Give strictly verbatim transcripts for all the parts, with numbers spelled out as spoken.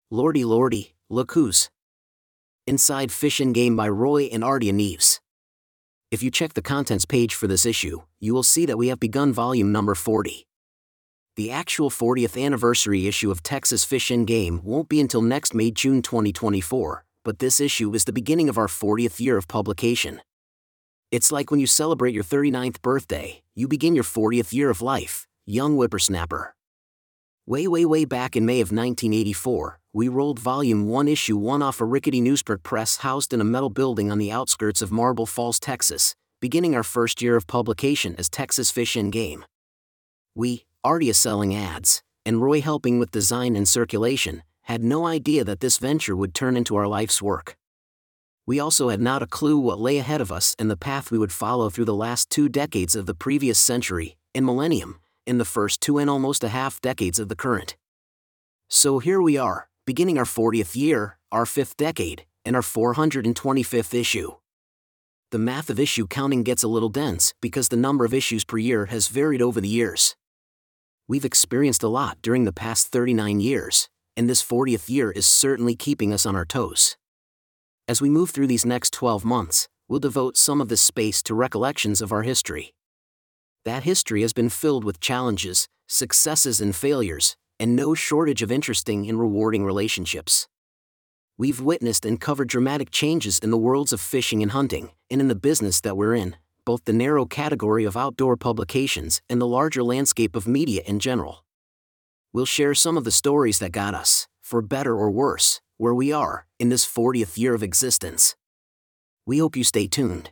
Lordy lordy, look who's inside Fish and Game by Roy and Ardia Neves. If you check the contents page for this issue, you will see that we have begun volume number forty. The actual fortieth anniversary issue of Texas Fish and Game won't be until next May-June twenty twenty-four, but this issue is the beginning of our fortieth year of publication. It's like when you celebrate your thirty-ninth birthday, you begin your fortieth year of life, young whippersnapper. Way way way back in May of nineteen eighty-four, we rolled volume one issue one off a rickety newsprint press housed in a metal building on the outskirts of Marble Falls, Texas, beginning our first year of publication as Texas Fish and Game. We, Ardia selling ads, and Roy helping with design and circulation, had no idea that this venture would turn into our life's work. We also had not a clue what lay ahead of us and the path we would follow through the last two decades of the previous century, and millennium, in the first two and almost a half decades of the current. So here we are, beginning our fortieth year, our fifth decade, and our four hundred twenty-fifth issue. The math of issue counting gets a little dense because the number of issues per year has varied over the years. We've experienced a lot during the past thirty-nine years, and this fortieth year is certainly keeping us on our toes. As we move through these next twelve months, we'll devote some of this space to recollections of our history. That history has been filled with challenges, successes and failures, and no shortage of interesting and rewarding relationships. We've witnessed and covered dramatic changes in the worlds of fishing and hunting, and in the business that we're in, both the narrow category of outdoor publications and the larger landscape of media in general. We'll share some of the stories that got us, for better or worse, where we are, in this fortieth year of existence. We hope you stay tuned.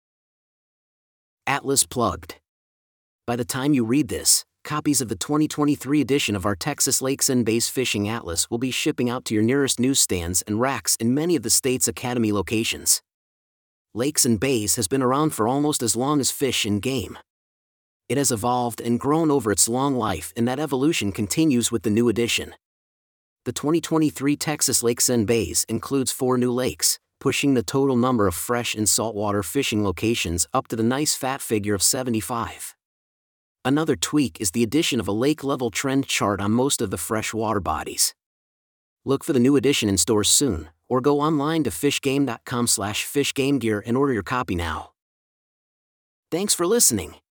Atlas Plugged. By the time you read this, copies of the twenty twenty-three edition of our Texas Lakes and Bays Fishing Atlas will be shipping out to your nearest newsstands and racks in many of the state's Academy locations. Lakes and Bays has been around for almost as long as Fish and Game. It has evolved and grown over its long life, and that evolution continues with the new edition. The twenty twenty-three Texas Lakes and Bays includes four new lakes, pushing the total number of fresh and saltwater fishing locations up to the nice fat figure of seventy-five. Another tweak is the addition of a lake-level trend chart on most of the freshwater bodies. Look for the new edition in stores soon, or go online to fishgame dot com slash fishgamegear and order your copy now. Thanks for listening.